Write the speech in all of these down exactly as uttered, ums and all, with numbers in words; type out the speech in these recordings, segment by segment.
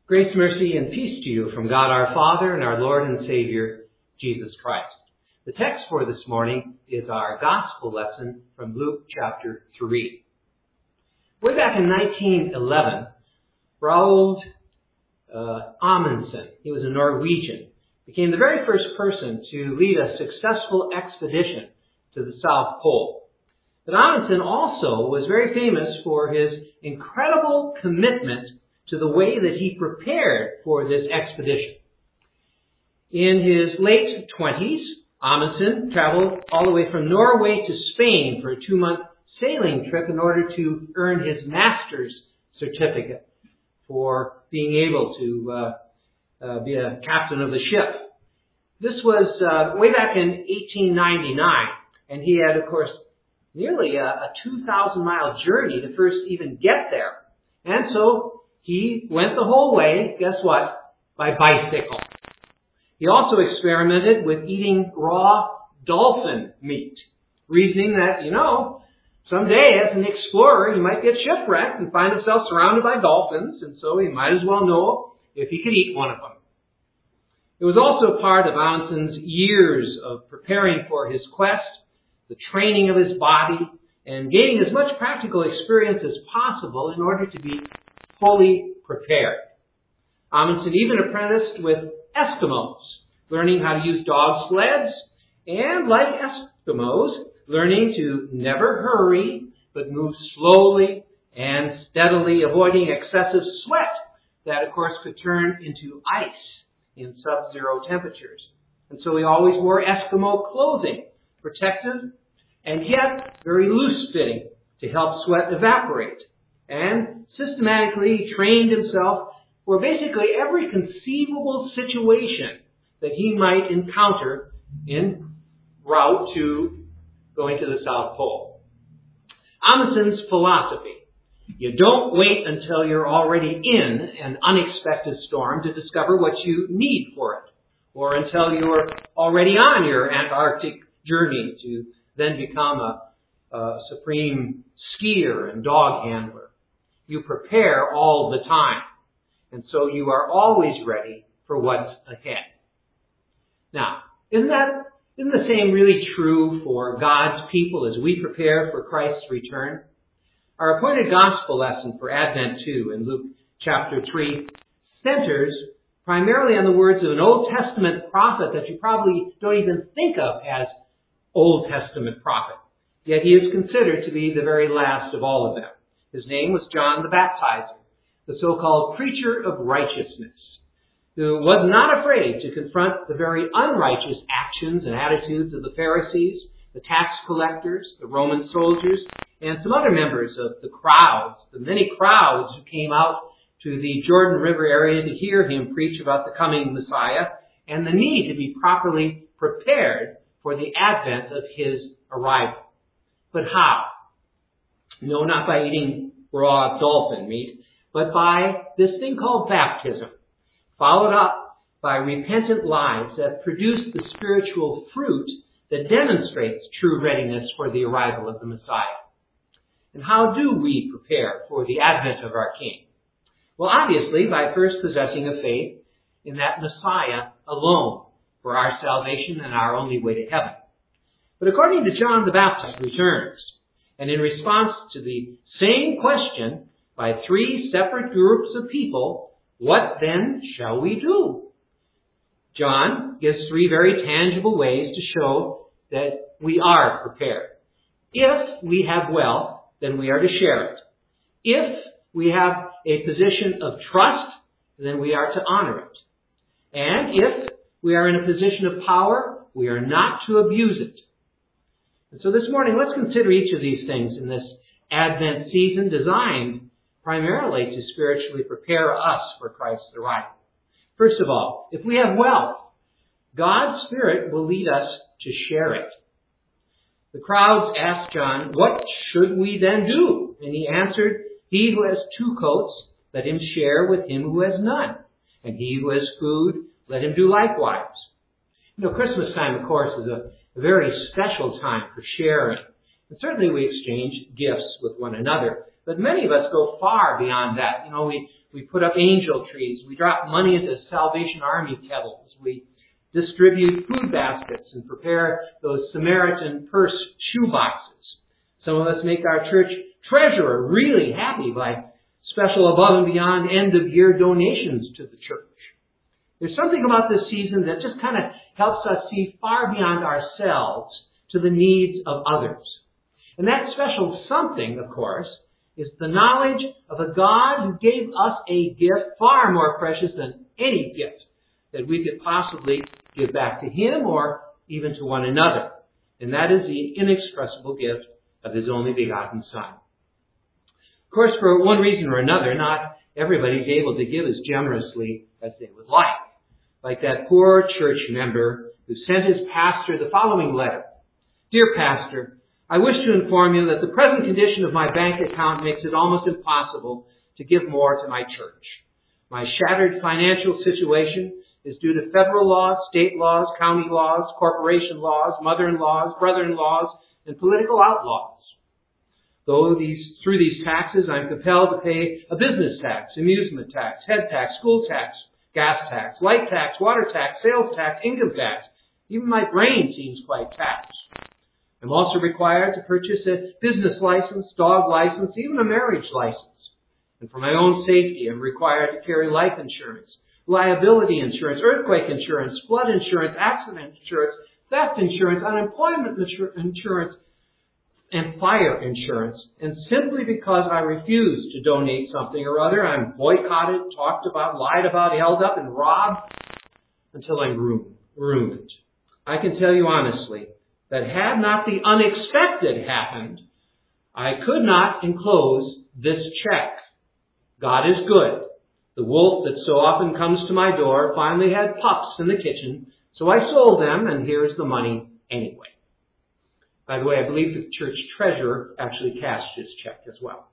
Grace, mercy, and peace to you from God our Father and our Lord and Savior, Jesus Christ. The text for this morning is our gospel lesson from Luke chapter three. Way back in nineteen eleven, Roald uh, Amundsen, he was a Norwegian, became the very first person to lead a successful expedition to the South Pole. But Amundsen also was very famous for his incredible commitment to the way that he prepared for this expedition. In his late twenties, Amundsen traveled all the way from Norway to Spain for a two-month sailing trip in order to earn his master's certificate for being able to uh, uh, be a captain of the ship. This was uh, way back in eighteen ninety-nine, and he had, of course, nearly a, a two thousand mile journey to first even get there. And so he went the whole way, guess what, by bicycle. He also experimented with eating raw dolphin meat, reasoning that, you know, someday as an explorer he might get shipwrecked and find himself surrounded by dolphins, and so he might as well know if he could eat one of them. It was also part of Amundsen's years of preparing for his quest, the training of his body, and gaining as much practical experience as possible in order to be fully prepared. Amundsen even apprenticed with Eskimos, learning how to use dog sleds, and like Eskimos, learning to never hurry, but move slowly and steadily, avoiding excessive sweat that, of course, could turn into ice in sub-zero temperatures. And so he always wore Eskimo clothing, protective and yet very loose-fitting to help sweat evaporate. And systematically trained himself for basically every conceivable situation that he might encounter en route to going to the South Pole. Amundsen's philosophy: you don't wait until you're already in an unexpected storm to discover what you need for it, or until you're already on your Antarctic journey to then become a, a supreme skier and dog handler. You prepare all the time, and so you are always ready for what's ahead. Now, isn't that isn't the same really true for God's people as we prepare for Christ's return? Our appointed gospel lesson for Advent two in Luke chapter three centers primarily on the words of an Old Testament prophet that you probably don't even think of as Old Testament prophet, yet he is considered to be the very last of all of them. His name was John the Baptizer, the so-called preacher of righteousness, who was not afraid to confront the very unrighteous actions and attitudes of the Pharisees, the tax collectors, the Roman soldiers, and some other members of the crowds, the many crowds who came out to the Jordan River area to hear him preach about the coming Messiah and the need to be properly prepared for the advent of his arrival. But how? No, not by eating raw dolphin meat, but by this thing called baptism, followed up by repentant lives that produce the spiritual fruit that demonstrates true readiness for the arrival of the Messiah. And how do we prepare for the advent of our King? Well, obviously, by first possessing a faith in that Messiah alone for our salvation and our only way to heaven. But according to John the Baptist returns, and in response to the same question by three separate groups of people, what then shall we do? John gives three very tangible ways to show that we are prepared. If we have wealth, then we are to share it. If we have a position of trust, then we are to honor it. And if we are in a position of power, we are not to abuse it. And so this morning, let's consider each of these things in this Advent season designed primarily to spiritually prepare us for Christ's arrival. First of all, if we have wealth, God's Spirit will lead us to share it. The crowds asked John, what should we then do? And he answered, he who has two coats, let him share with him who has none. And he who has food, let him do likewise. You know, Christmas time, of course, is a A very special time for sharing. And certainly we exchange gifts with one another. But many of us go far beyond that. You know, we, we put up angel trees. We drop money into Salvation Army kettles. We distribute food baskets and prepare those Samaritan purse shoe boxes. Some of us make our church treasurer really happy by special above and beyond end-of-year donations to the church. There's something about this season that just kind of helps us see far beyond ourselves to the needs of others. And that special something, of course, is the knowledge of a God who gave us a gift far more precious than any gift that we could possibly give back to Him or even to one another. And that is the inexpressible gift of His only begotten Son. Of course, for one reason or another, not everybody's able to give as generously as they would like. Like that poor church member who sent his pastor the following letter. Dear Pastor, I wish to inform you that the present condition of my bank account makes it almost impossible to give more to my church. My shattered financial situation is due to federal laws, state laws, county laws, corporation laws, mother-in-laws, brother-in-laws, and political outlaws. Though these, through these taxes, I'm compelled to pay a business tax, amusement tax, head tax, school tax, gas tax, light tax, water tax, sales tax, income tax. Even my brain seems quite taxed. I'm also required to purchase a business license, dog license, even a marriage license. And for my own safety, I'm required to carry life insurance, liability insurance, earthquake insurance, flood insurance, accident insurance, theft insurance, unemployment insurance, and fire insurance. And simply because I refuse to donate something or other, I'm boycotted, talked about, lied about, held up, and robbed until I'm ruined. I can tell you honestly that had not the unexpected happened, I could not enclose this check. God is good. The wolf that so often comes to my door finally had pups in the kitchen, so I sold them, and here's the money anyway. By the way, I believe the church treasurer actually cashed his check as well.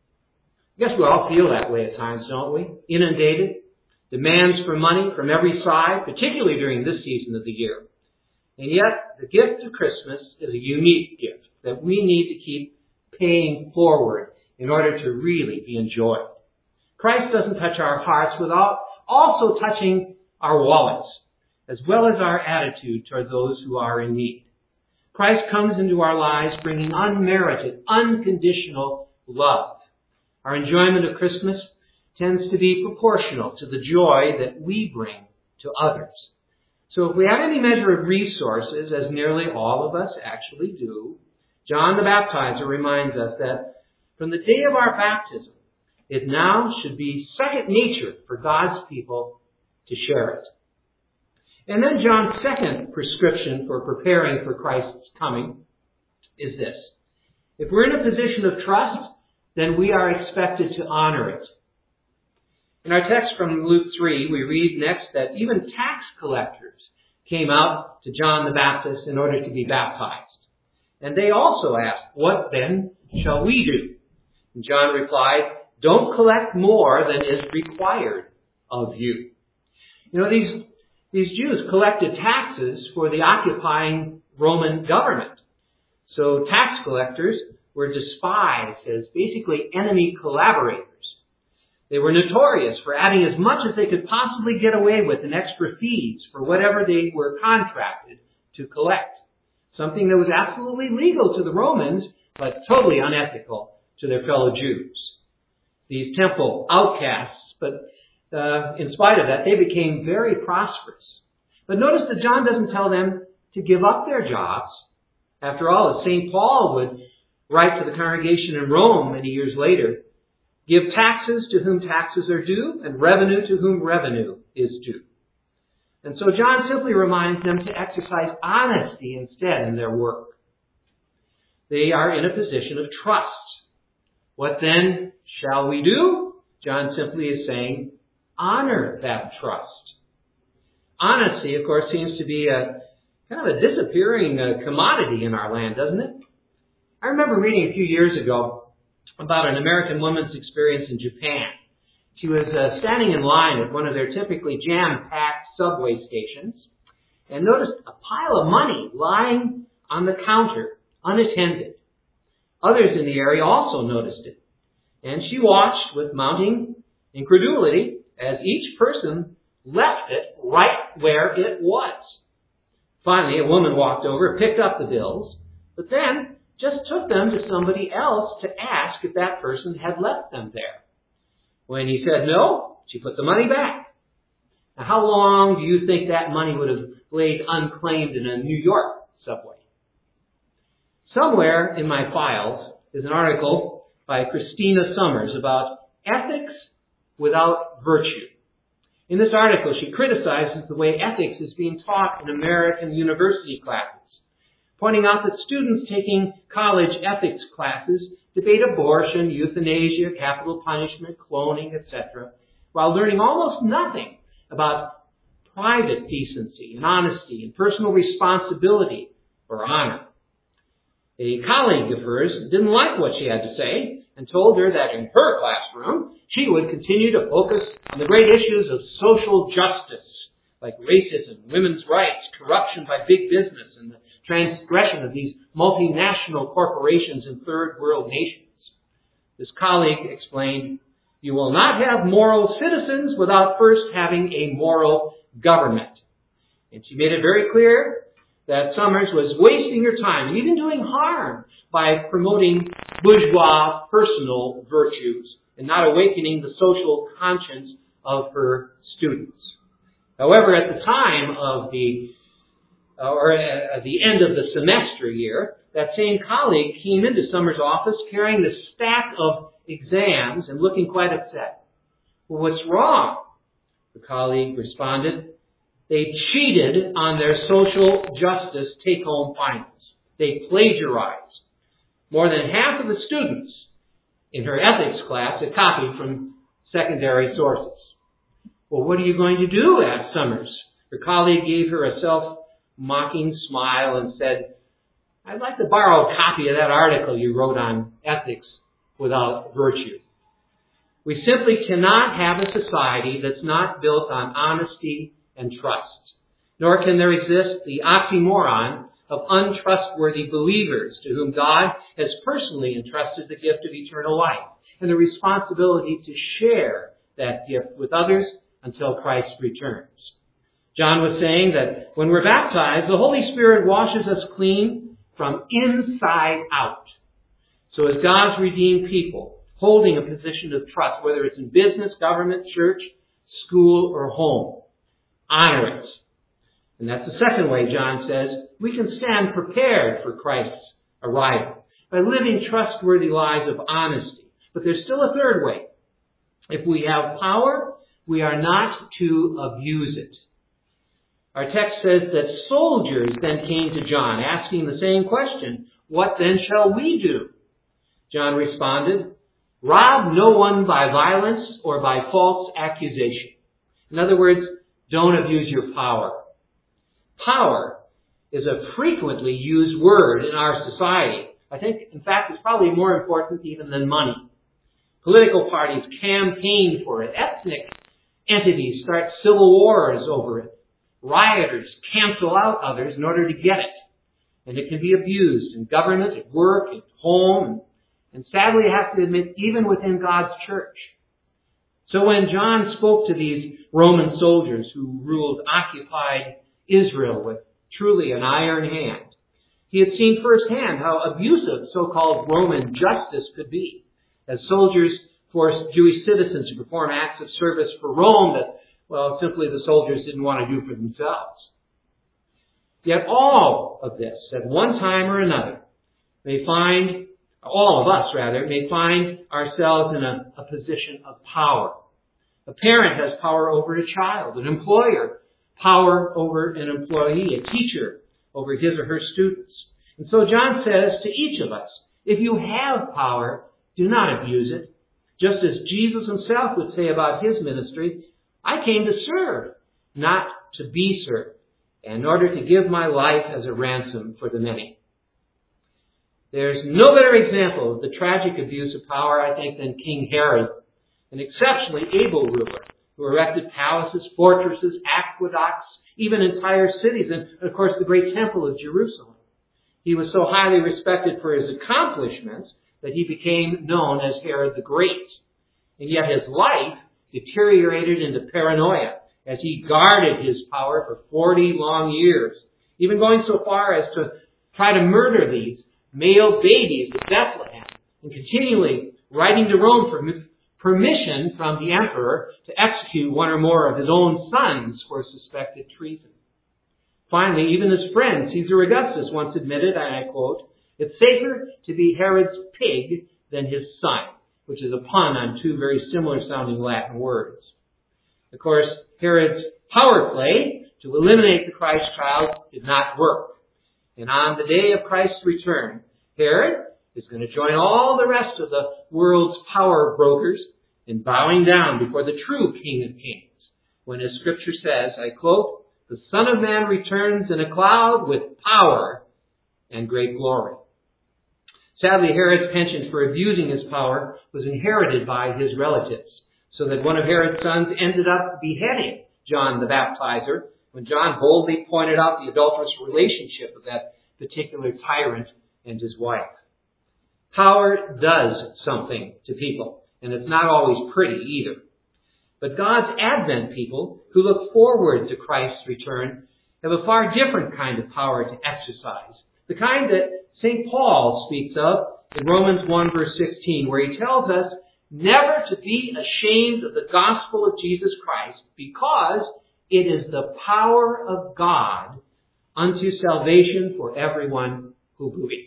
I guess we all feel that way at times, don't we? Inundated, demands for money from every side, particularly during this season of the year. And yet, the gift of Christmas is a unique gift that we need to keep paying forward in order to really be enjoyed. Christ doesn't touch our hearts without also touching our wallets, as well as our attitude toward those who are in need. Christ comes into our lives bringing unmerited, unconditional love. Our enjoyment of Christmas tends to be proportional to the joy that we bring to others. So if we have any measure of resources, as nearly all of us actually do, John the Baptizer reminds us that from the day of our baptism, it now should be second nature for God's people to share it. And then John's second prescription for preparing for Christ's coming is this. If we're in a position of trust, then we are expected to honor it. In our text from Luke three, we read next that even tax collectors came out to John the Baptist in order to be baptized. And they also asked, what then shall we do? And John replied, don't collect more than is required of you. You know, these, these Jews collected taxes for the occupying Roman government. So tax collectors were despised as basically enemy collaborators. They were notorious for adding as much as they could possibly get away with in extra fees for whatever they were contracted to collect. Something that was absolutely legal to the Romans, but totally unethical to their fellow Jews. These temple outcasts, but uh, in spite of that, they became very prosperous. But notice that John doesn't tell them to give up their jobs. After all, as Saint Paul would write to the congregation in Rome many years later, give taxes to whom taxes are due, and revenue to whom revenue is due. And so John simply reminds them to exercise honesty instead in their work. They are in a position of trust. What then shall we do? John simply is saying, honor that trust. Honesty, of course, seems to be a kind of a disappearing uh, commodity in our land, doesn't it? I remember reading a few years ago about an American woman's experience in Japan. She was uh, standing in line at one of their typically jam-packed subway stations and noticed a pile of money lying on the counter, unattended. Others in the area also noticed it, and she watched with mounting incredulity, as each person left it right where it was. Finally, a woman walked over, picked up the bills, but then just took them to somebody else to ask if that person had left them there. When he said no, she put the money back. Now, how long do you think that money would have laid unclaimed in a New York subway? Somewhere in my files is an article by Christina Summers about ethics without virtue. In this article, she criticizes the way ethics is being taught in American university classes, pointing out that students taking college ethics classes debate abortion, euthanasia, capital punishment, cloning, et cetera, while learning almost nothing about private decency and honesty and personal responsibility or honor. A colleague of hers didn't like what she had to say and told her that in her classroom, she would continue to focus on the great issues of social justice, like racism, women's rights, corruption by big business, and the transgression of these multinational corporations in third world nations. This colleague explained, "You will not have moral citizens without first having a moral government." And she made it very clear that Summers was wasting her time and even doing harm by promoting bourgeois personal virtues and not awakening the social conscience of her students. However, at the time of the, uh, or at the end of the semester year, that same colleague came into Summers' office carrying the stack of exams and looking quite upset. "Well, what's wrong?" The colleague responded. "They cheated on their social justice take-home finals. They plagiarized. More than half of the students in her ethics class had copied from secondary sources." "Well, what are you going to do?" asked Summers. Her colleague gave her a self-mocking smile and said, "I'd like to borrow a copy of that article you wrote on ethics without virtue." We simply cannot have a society that's not built on honesty and trust. Nor can there exist the oxymoron of untrustworthy believers to whom God has personally entrusted the gift of eternal life and the responsibility to share that gift with others until Christ returns. John was saying that when we're baptized, the Holy Spirit washes us clean from inside out. So as God's redeemed people, holding a position of trust, whether it's in business, government, church, school, or home, honor it. And that's the second way, John says, we can stand prepared for Christ's arrival by living trustworthy lives of honesty. But there's still a third way. If we have power, we are not to abuse it. Our text says that soldiers then came to John, asking the same question, "What then shall we do?" John responded, "Rob no one by violence or by false accusation." In other words, don't abuse your power. Power is a frequently used word in our society. I think, in fact, it's probably more important even than money. Political parties campaign for it. Ethnic entities start civil wars over it. Rioters cancel out others in order to get it. And it can be abused in government, at work, at home, and sadly I have to admit, even within God's church. So when John spoke to these Roman soldiers who ruled occupied Israel with truly an iron hand, he had seen firsthand how abusive so-called Roman justice could be, as soldiers forced Jewish citizens to perform acts of service for Rome that, well, simply the soldiers didn't want to do for themselves. Yet all of this, at one time or another, may find, all of us rather, may find ourselves in a, a position of power. A parent has power over a child, an employer power over an employee, a teacher over his or her students. And so John says to each of us, if you have power, do not abuse it. Just as Jesus himself would say about his ministry, I came to serve, not to be served, in order to give my life as a ransom for the many. There's no better example of the tragic abuse of power, I think, than King Herod, an exceptionally able ruler who erected palaces, fortresses, aqueducts, even entire cities, and of course the great temple of Jerusalem. He was so highly respected for his accomplishments that he became known as Herod the Great. And yet his life deteriorated into paranoia as he guarded his power for forty long years, even going so far as to try to murder these male babies of Bethlehem, and continually writing to Rome for permission from the emperor to execute one or more of his own sons for suspected treason. Finally, even his friend Caesar Augustus once admitted, and I quote, "It's safer to be Herod's pig than his son," which is a pun on two very similar sounding Latin words. Of course, Herod's power play to eliminate the Christ child did not work. And on the day of Christ's return, Herod is going to join all the rest of the world's power brokers in bowing down before the true King of Kings, when as Scripture says, I quote, "The Son of Man returns in a cloud with power and great glory." Sadly, Herod's penchant for abusing his power was inherited by his relatives, so that one of Herod's sons ended up beheading John the Baptizer when John boldly pointed out the adulterous relationship of that particular tyrant and his wife. Power does something to people, and it's not always pretty either. But God's Advent people, who look forward to Christ's return, have a far different kind of power to exercise. The kind that Saint Paul speaks of in Romans one verse sixteen, where he tells us never to be ashamed of the gospel of Jesus Christ, because it is the power of God unto salvation for everyone who believes.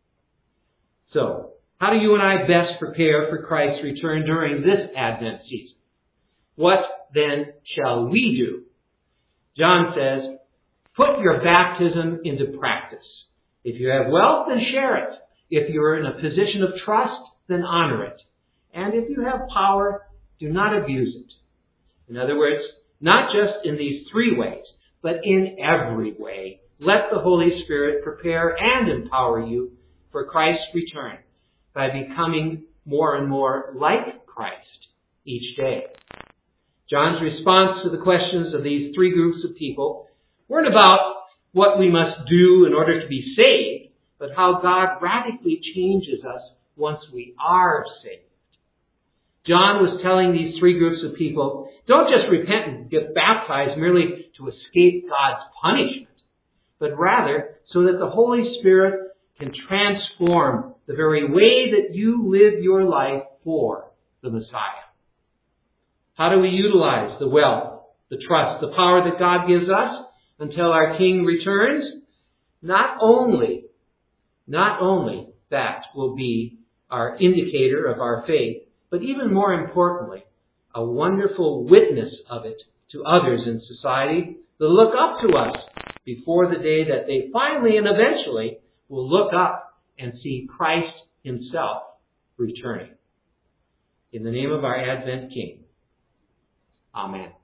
So, how do you and I best prepare for Christ's return during this Advent season? What then shall we do? John says, put your baptism into practice. If you have wealth, then share it. If you are in a position of trust, then honor it. And if you have power, do not abuse it. In other words, not just in these three ways, but in every way, let the Holy Spirit prepare and empower you for Christ's return by becoming more and more like Christ each day. John's response to the questions of these three groups of people weren't about what we must do in order to be saved, but how God radically changes us once we are saved. John was telling these three groups of people, don't just repent and get baptized merely to escape God's punishment, but rather so that the Holy Spirit can transform the very way that you live your life for the Messiah. How do we utilize the wealth, the trust, the power that God gives us until our King returns? Not only, not only that will be our indicator of our faith, but even more importantly, a wonderful witness of it to others in society that look up to us before the day that they finally and eventually will look up and see Christ himself returning. In the name of our Advent King. Amen.